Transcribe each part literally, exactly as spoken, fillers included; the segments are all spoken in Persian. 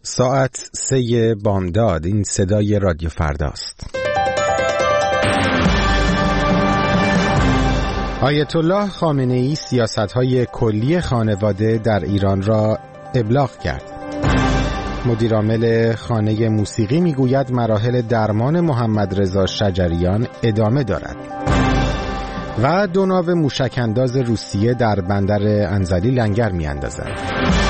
ساعت سه بامداد. این صدای رادیو فرداست. آیت الله خامنه‌ای سیاست‌های کلی خانواده در ایران را ابلاغ کرد. مدیرعامل خانه موسیقی میگوید مراحل درمان محمد رضا شجریان ادامه دارد. و دو ناو موشک‌انداز روسیه در بندر انزلی لنگر می‌اندازند.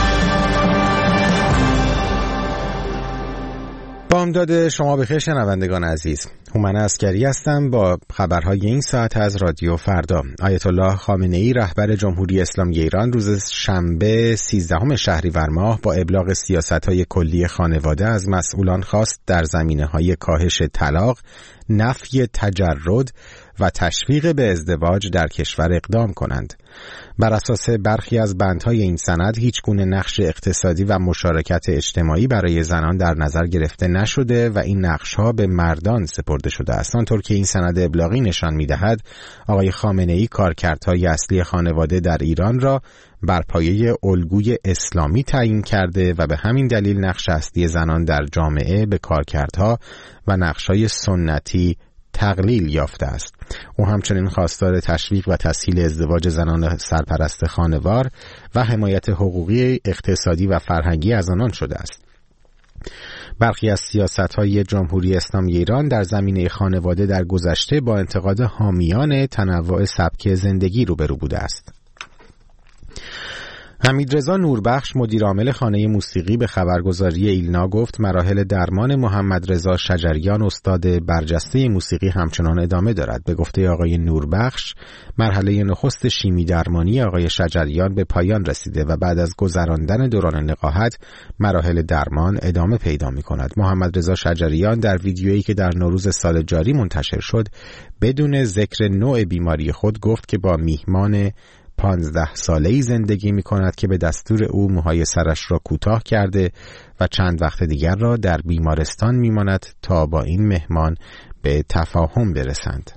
بامداد شما بخیر شنوندگان عزیز. هومن عسکری هستم با خبرهای این ساعت از رادیو فردا. آیت الله خامنه‌ای رهبر جمهوری اسلامی ایران روز شنبه سیزدهم شهریور ماه با ابلاغ سیاست‌های کلی خانواده از مسئولان خواست در زمینه‌های کاهش طلاق، نفی تجرد و تشویق به ازدواج در کشور اقدام کنند. بر اساس برخی از بندهای این سند هیچ گونه نقش اقتصادی و مشارکت اجتماعی برای زنان در نظر گرفته نشده و این نقش‌ها به مردان سپرده شده است. آنطور که این سند ابلاغی نشان می‌دهد آقای خامنه‌ای کارکردهای اصلی خانواده در ایران را بر پایه الگوی اسلامی تعیین کرده و به همین دلیل نقش اصلی زنان در جامعه به کارکردها و نقش‌های سنتی تقلیل یافته است. او همچنین خواستار تشویق و تسهیل ازدواج زنان سرپرست خانوار و حمایت حقوقی، اقتصادی و فرهنگی از آنان شده است. برخی از سیاست‌های جمهوری اسلامی ایران در زمینه خانواده در گذشته با انتقاد حامیان تنوع سبک زندگی روبرو بوده است. حمیدرضا نوربخش مدیرعامل خانه موسیقی به خبرگزاری ایلنا گفت مراحل درمان محمد رضا شجریان استاد برجسته موسیقی همچنان ادامه دارد. به گفته آقای نوربخش مرحله نخست شیمی درمانی آقای شجریان به پایان رسیده و بعد از گذراندن دوران نقاهت مراحل درمان ادامه پیدا می کند. محمد رضا شجریان در ویدیویی که در نوروز سال جاری منتشر شد بدون ذکر نوع بیماری خود گفت که با میهمان پانزده ساله‌ای زندگی می کند که به دستور او موهای سرش را کوتاه کرده و چند وقت دیگر را در بیمارستان می ماند تا با این مهمان به تفاهم برسند.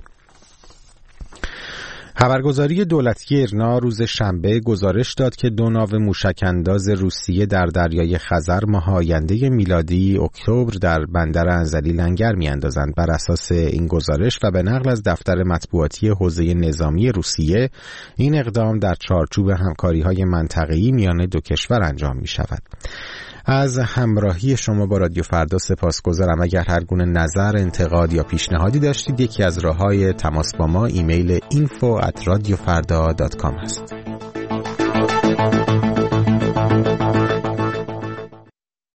خبرگزاری دولتی ایرنا روز شنبه گزارش داد که دو ناو موشک‌انداز روسیه در دریای خزر ماه آینده میلادی اکتبر در بندر انزلی لنگر می‌اندازند. بر اساس این گزارش و به نقل از دفتر مطبوعاتی حوزه نظامی روسیه این اقدام در چارچوب همکاری‌های منطقه‌ای میان دو کشور انجام می‌شود. از همراهی شما با رادیو فردا سپاسگزارم. اگر هر گونه نظر، انتقاد یا پیشنهادی داشتید یکی از راه‌های تماس با ما ایمیل اینفو ات رادیو فردا دات کام است.